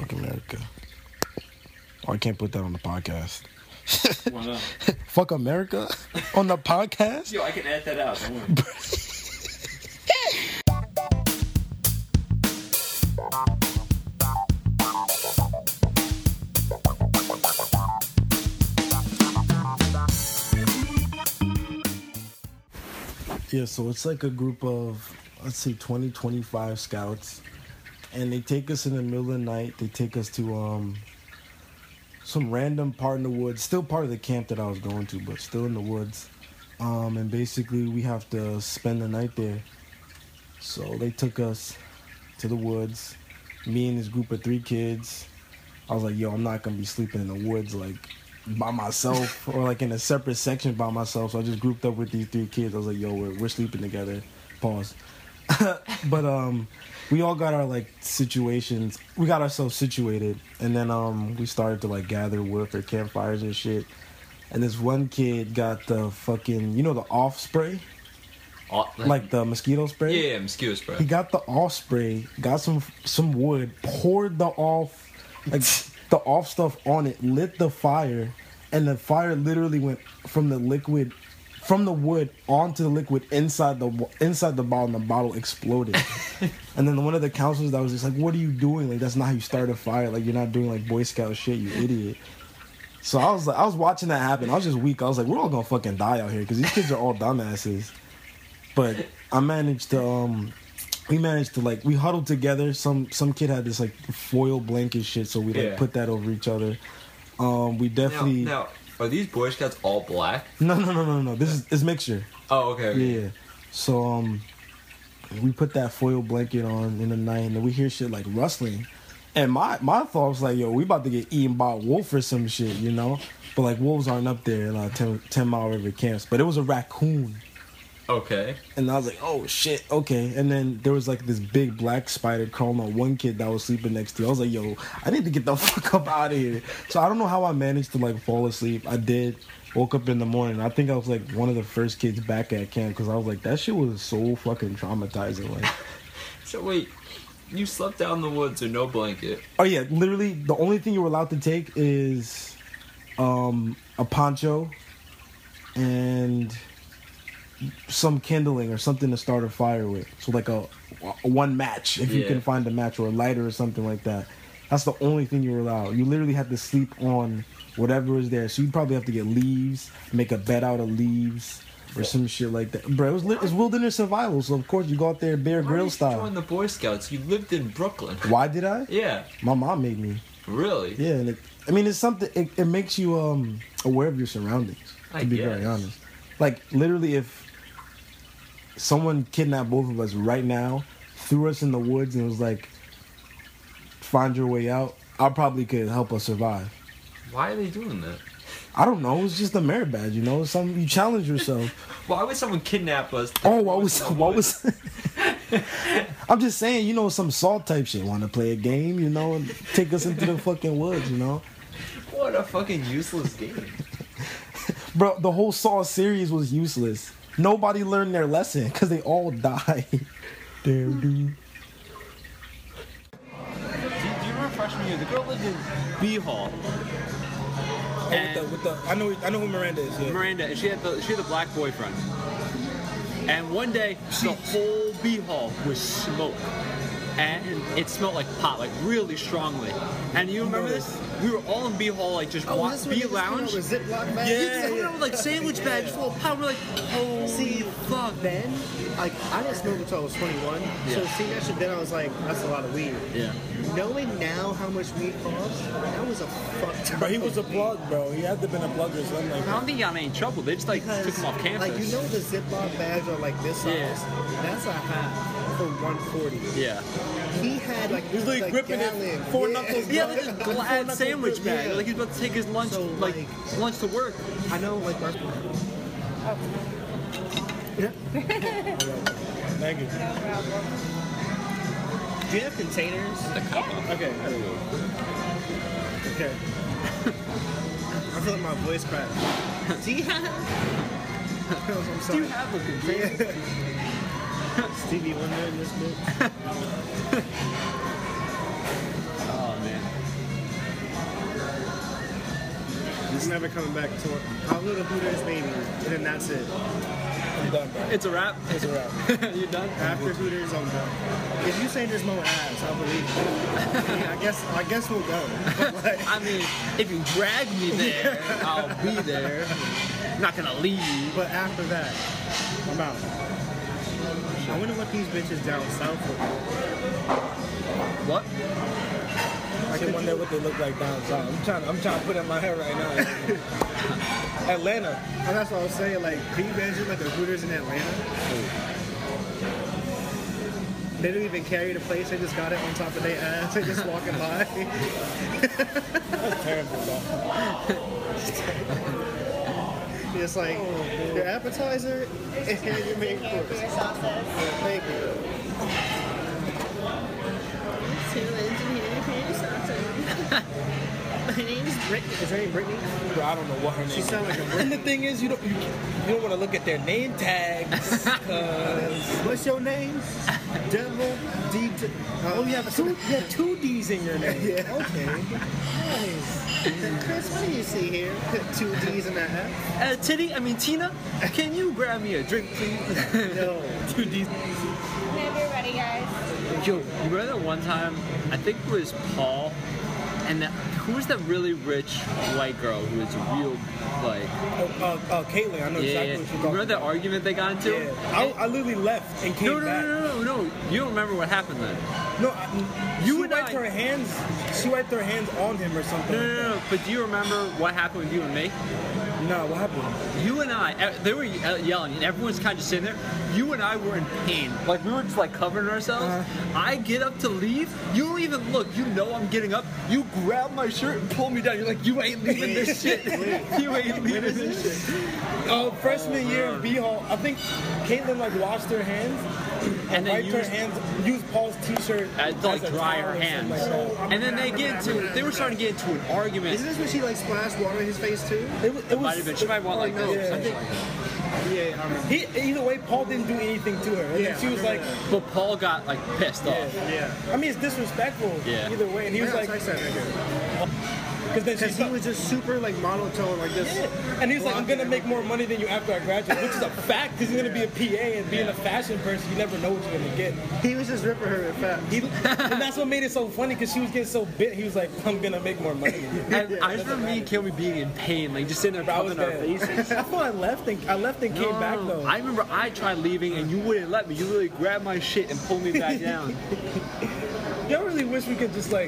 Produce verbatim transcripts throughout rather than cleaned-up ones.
Fuck America. Oh, I can't put that on the podcast. Why not? Fuck America on the podcast? Yo, I can edit that out. Don't worry. Yeah, so it's like a group of, let's say, twenty, twenty-five scouts. And they take us in the middle of the night. They take us to um some random part in the woods. Still part of the camp that I was going to, but still in the woods. Um, and basically, we have to spend the night there. So they took us to the woods. Me and this group of three kids. I was like, yo, I'm not going to be sleeping in the woods, like, by myself or, like, in a separate section by myself. So I just grouped up with these three kids. I was like, yo, we're, we're sleeping together. Pause. But um, we all got our, like, situations. We got ourselves situated. And then um, we started to, like, gather wood for campfires and shit. And this one kid got the fucking, you know, the off spray? Oh, like, Like the mosquito spray? yeah, yeah, mosquito spray. He got the off spray, got some some wood, poured the off, like the off stuff on it, lit the fire, and the fire literally went from the liquid, from the wood onto the liquid inside the inside the bottle, and the bottle exploded. And then one of the counselors that was just like, "What are you doing? Like that's not how you start a fire. Like you're not doing like Boy Scout shit, you idiot." So I was like, I was watching that happen. I was just weak. I was like, we're all gonna fucking die out here because these kids are all dumbasses. But I managed to, um, we managed to, like, we huddled together. Some some kid had this, like, foil blanket shit, so we, like, Yeah. put that over each other. Um, we definitely... Now, now, are these Boy Scouts all black? No, no, no, no, no. This is it's mixture. Oh, okay. okay. Yeah. So, um, we put that foil blanket on in the night, and then we hear shit, like, rustling. And my, my thought was, like, yo, we about to get eaten by a wolf or some shit, you know? But, like, wolves aren't up there in, uh, ten, ten Mile River camps. But it was a raccoon. Okay. And I was like, oh, shit, okay. And then there was, like, this big black spider crawling on one kid that was sleeping next to. I was like, yo, I need to get the fuck up out of here. So I don't know how I managed to, like, fall asleep. I did. Woke up in the morning. I think I was, like, one of the first kids back at camp because I was like, that shit was so fucking traumatizing. Like, So, wait. You slept out in the woods with no blanket. oh, yeah, literally, the only thing you were allowed to take is um, a poncho and some kindling or something to start a fire with. So like a, a one match if you Yeah. can find a match or a lighter or something like that. That's the only thing you were allowed. You literally had to sleep on whatever is there. So you'd probably have to get leaves, make a bed out of leaves or some shit like that. Bro, it was li- it's wilderness survival. So of course you go out there Bear Why Grill did you style. join the Boy Scouts? You lived in Brooklyn. Why did I? Yeah. My mom made me. Really? Yeah, and it, I mean it's something. It, it makes you um aware of your surroundings. To I be guess. very honest, like literally, if someone kidnapped both of us right now, threw us in the woods, and was like, "Find your way out," I probably could help us survive. Why are they doing that? I don't know. It's just a merit badge, you know. Some you challenge yourself. Why would someone kidnap us? Oh, what was what was? I'm just saying, you know, some Salt type shit. Want to play a game, you know, and take us into the fucking woods, you know. What a fucking useless game. Bro, the whole Saw series was useless. Nobody learned their lesson because they all died. Damn, dude. Do you, do you remember freshman year? The girl lived in B Hall. Oh, with the, with the, I know, I know who Miranda is. Yeah. Miranda, and she had the she had a black boyfriend. And one day, the whole B Hall was smoke, and it smelled like pot, like really strongly. And you remember this? We were all in B Hall, like just Oh, wa- this one B niggas came out lounge. with Ziploc bags? Yeah, we were with like sandwich bags full of pot. We're like, holy See, fuck. then, like, I didn't smoke until I was twenty-one. So Yeah. seeing that shit then, I was like, that's a lot of weed. Yeah. Knowing now how much weed costs, that was a fuck ton. But he was a of weed. plug, bro. He had to have been a plug or something like I that. don't think he got in any trouble. They just like Because, took him off campus. like, you know the Ziploc bags are like this size? Yeah. That's a half for one forty. Yeah. He had, like, He's like a gripping it, gallon. four Yeah. knuckles, Yeah, bro. like a glad sandwich bag. Yeah. Like he's about to take his lunch, So, like, like- lunch to work. I know, like, our... Thank you. Do you have containers? Okay. Okay. I feel like my voice cracked. Do you have... I'm Do sorry. you have a container? Stevie Wonder in this bit? Oh man. never coming back to work. I'll go to Hooters maybe, and then that's it. I'm done, bro. It's a wrap. It's a wrap. You done? After Hooters, I'm done. If you say there's no ass, I'll believe it. I, mean, I guess I guess we'll go. But like, I mean, if you drag me there, I'll be there. I'm not gonna leave. but after that, I'm out. I wonder what these bitches down south look like. What? I can wonder what they look like down south. I'm trying. I'm trying to put it in my head right now. Atlanta. And that's what I was saying. Like, can you imagine like the Hooters in Atlanta? They don't even carry the place. They just got it on top of their ass. They just walking by. That's terrible, bro. It's like your appetizer and your main Here for course. your sauces. Thank you. Two ends in here for your sauces. My name's Brittany. Is her name Brittany? Bro, I don't know what her name She is. sound like a And Brittany. the thing is, you don't you, you don't want to look at their name tags. Cause What's your name? Devil D. D- oh, you have two, you have two D's in your name. Yeah. Okay. Nice. Chris, what do you see here? Two D's in that F? Uh, Titty, I mean Tina, can you grab me a drink, please? No. Two D's. Whenever you're ready, guys. Yo, you remember that one time? I think it was Paul, and that, who was that really rich white girl who was real, like, Oh, uh, uh, Caitlin, I know yeah. exactly what you're You talking remember that about. argument they got into? Yeah. I, I literally left and came No, no, back. no, no, no, no. You don't remember what happened then? No, I, You she and wiped I- her hands. She wiped her hands on him or something. No, like no, no, no. But do you remember what happened with you and me? that. Nah, what happened? You and I, uh, they were ye- yelling, and everyone's kind of just sitting there. You and I were in pain. Like, we were just, like, covering ourselves. Uh-huh. I get up to leave. You don't even look. You know I'm getting up. You grab my shirt and pull me down. You're like, you ain't leaving this shit. You ain't leaving this shit. Uh, freshman year in B Hall, I think Caitlin like washed her hands and, And then wiped her used- hands, used Paul's t-shirt Uh, to, like, as a dry towel her or something hands. like that. And then they get into, they were starting to get into an argument. Isn't this when she like splashed water in his face too? It, was- it Might have been. was. She might want, like, no, this. yeah. I think. Yeah, I remember. He, either way, Paul didn't do anything to her. And Yeah, then she was I like, remember But Paul got, like, pissed off. Yeah. I mean, it's disrespectful Yeah. either way. And he was Yeah, like, I said right here. because then Because she he was just super like monotone, like this. Yeah. And he's like, I'm gonna make more money than you after I graduate, which is a fact because he's gonna be a P A and being a fashion person, you never know what you're gonna get. He was just ripping her in fact. He, and that's what made it so funny because she was getting so bit. He was like, I'm gonna make more money than you. And I just remember me and Kilby being in pain, like, just sitting there Bro, I was pumping our there. faces. I thought I left and I left and came No, back though. I remember I tried leaving and you wouldn't let me. You really grabbed my shit and pulled me back down. Y'all really wish we could just like,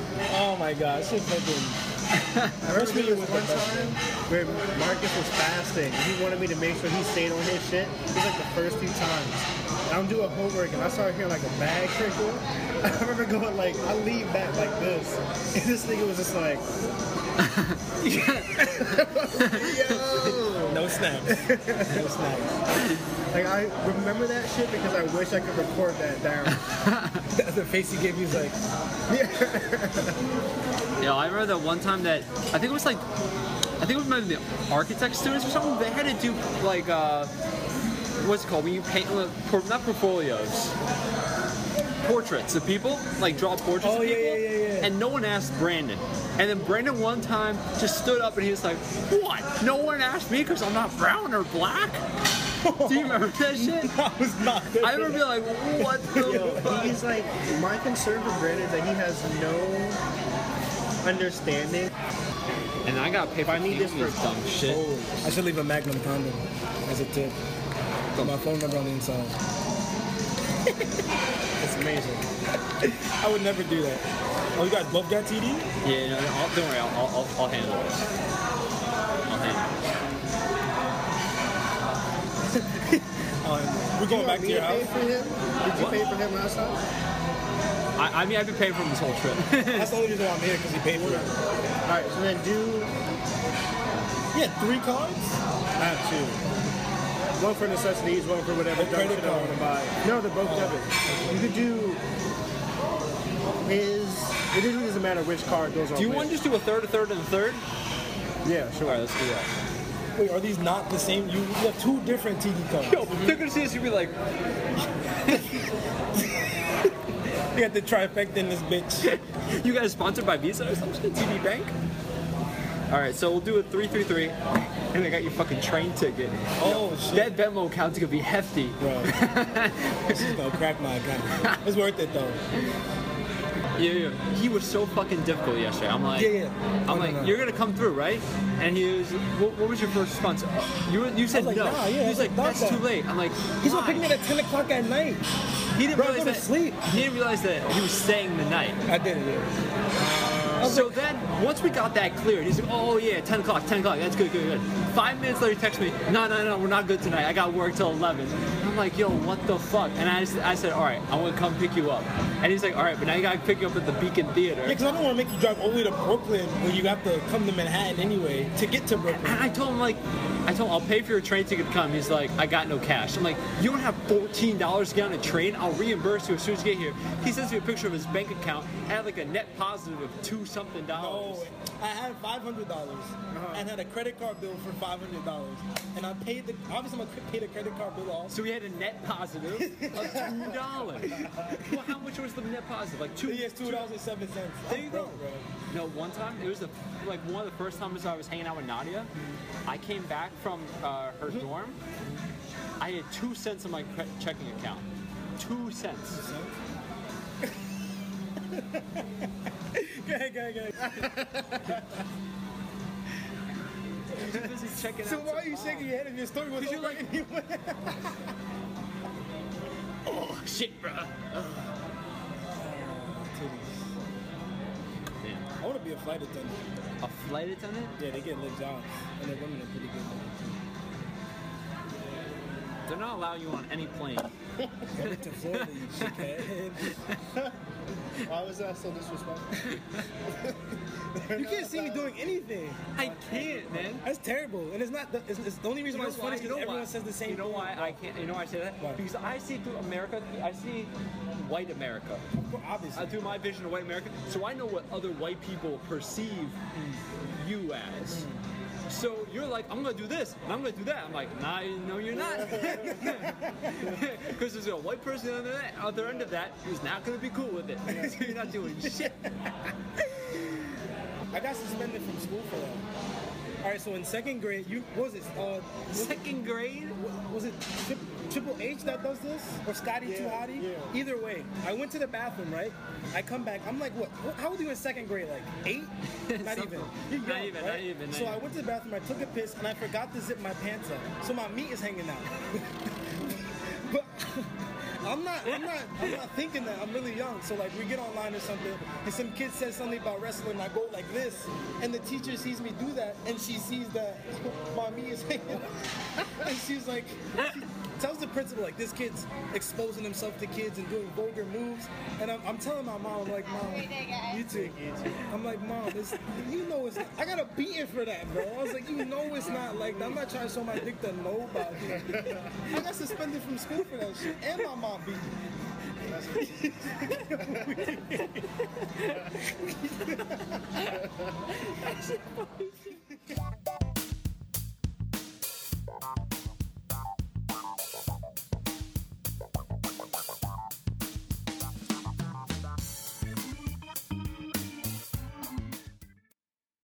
oh my god, shit fucking. I remember Freshman there year was was one the best time where Marcus was fasting. and He wanted me to make sure he stayed on his shit. It was like the first few times. And I'm doing homework and I started hearing like a bag trickle. I remember going like, I lean back like this. And this nigga was just like, yo. No snaps. No snaps. Like I remember that shit because I wish I could record that down. The face he gave me was like, Yeah, I remember that one time that I think it was like I think it was maybe the architect students or something. They had to do like uh, what's it called when you paint uh, por- not portfolios, portraits of people, like draw portraits Oh, of yeah, people. yeah, yeah, yeah. And no one asked Brandon. And then Brandon one time just stood up and he was like, "What? No one asked me because I'm not brown or black." Do you remember that shit? I was not there. I remember being like, "What the Yo, fuck?" he's like, my concern with Brandon is that he has no understanding. And I gotta pay for I need this this for- dumb shit. I should leave a Magnum condom as a tip. Put my phone number on the inside. It's amazing. I would never do that. Oh, you guys both got T D? Yeah, no, no, I'll, don't worry, I'll, I'll, I'll, I'll handle this. I'll handle this. Um, we're going back to You your want me house. to pay for him? Did you What? pay for him last time? I, I mean, I've been paying for him this whole trip. That's the only reason why I'm here because he paid for it. All right, so then do. Yeah, three cards. I have two. One for necessities, one for whatever A dumb credit shit I card. want to buy. No, they're both debit. You could do his. It really doesn't matter which card goes on. Do you which. want to just do a third, a third, and a third? Yeah, All sure. right, let's do that. Wait, are these not the same? You, you have two different T D cards. Yo, but they're gonna see us, you'll be like, You got the trifecta in this bitch. you guys sponsored by Visa or something? T D Bank? All right, so we'll do a three three three, and I got your fucking train ticket. Oh shit. That Venmo account's gonna be hefty. Bro, this is gonna crack my account. It's worth it though. Yeah, yeah. He was so fucking difficult yesterday. I'm like, Yeah, yeah. No, I'm no, like, no. you're gonna come through, right? And he was, what, what was your first response? You were, you said like, no. nah, yeah, he was I like, thought that's that. too late. I'm like, He's why? gonna pick me at ten o'clock at night. He didn't Bro, realize go to that. sleep. He didn't realize that he was staying the night. I did it. Yeah. So then, once we got that cleared, he's like, oh yeah, ten o'clock, ten o'clock, that's good, good, good. Five minutes later, he texts me, no, no, no, we're not good tonight. I got work till eleven. I'm like, yo, what the fuck? And I, just, I said, all right, I'm gonna come pick you up. And he's like, all right, but now you gotta pick you up at the Beacon Theater. Yeah, because I don't want to make you drive all the way to Brooklyn when you have to come to Manhattan anyway to get to Brooklyn. And I told him, like, I told him, I'll pay for your train ticket to come. He's like, I got no cash. I'm like, you don't have fourteen dollars to get on a train? I'll reimburse you as soon as you get here. He sends me a picture of his bank account. It had like a net positive of two something dollars. No, I had five hundred dollars and had a credit card bill for five hundred dollars, and I paid the obviously I'm gonna pay the credit card bill off. So we had a net positive of two dollars. Well, how much was the net positive? Like two. Yes, two dollars and seven cents. There you go. No, one time it was the like one of the first times I was hanging out with Nadia. I came back from uh, her dorm. I had two cents in my cre- checking account. Two cents. Go ahead, go ahead, go ahead. Too busy checking So out why some are you mom. shaking your head if your story was Because over you're like- anyway? Oh shit, bro. I want to be a flight attendant. A flight attendant? Yeah, they get lit jobs, and the women are pretty good. They're not allowing you on any plane. Go to Florida, you shithead. Why was that so disrespectful? You can't see me doing anything. I can't, man. That's terrible, and it's not. The, it's, it's the only reason You why know it's funny is you because know everyone why- says the same You know thing. why I can't? You know why I say that? Why? Because I see through America. I see white America. Obviously. Uh, through my vision of white America, so I know what other white people perceive you as. So you're like, I'm gonna do this, and I'm gonna do that. I'm like, nah, no, you're not. Because there's a white person on the other end of that who's not gonna be cool with it. So you're not doing shit. I got suspended from school for that. All right, so in second grade, you what was it? Uh, was it, Second grade? was it tri- Triple H that does this, or Scotty Too Hottie? yeah. Either way, I went to the bathroom. Right, I come back. I'm like, what? what- How old are you in second grade? Like eight? Not Something. even. You're Not young, even, right? not even, not So I even. went to the bathroom. I took a piss, and I forgot to zip my pants up. So my meat is hanging out. But I'm not, I'm not, I'm not thinking that. I'm really young. So like, we get online or something, and some kid says something about wrestling, and I go like this, and the teacher sees me do that, and she sees that my meat is hanging out, and she's like, she tells the principal like, this kid's exposing himself to kids and doing vulgar moves, and I'm, I'm telling my mom, I'm like, mom, you too. I'm like, mom, it's, you know it's not, I got a beating for that, bro. I was like, you know it's not like that. I'm not trying to show my dick to nobody. I got suspended from school for that shit, and my mom beat me. That's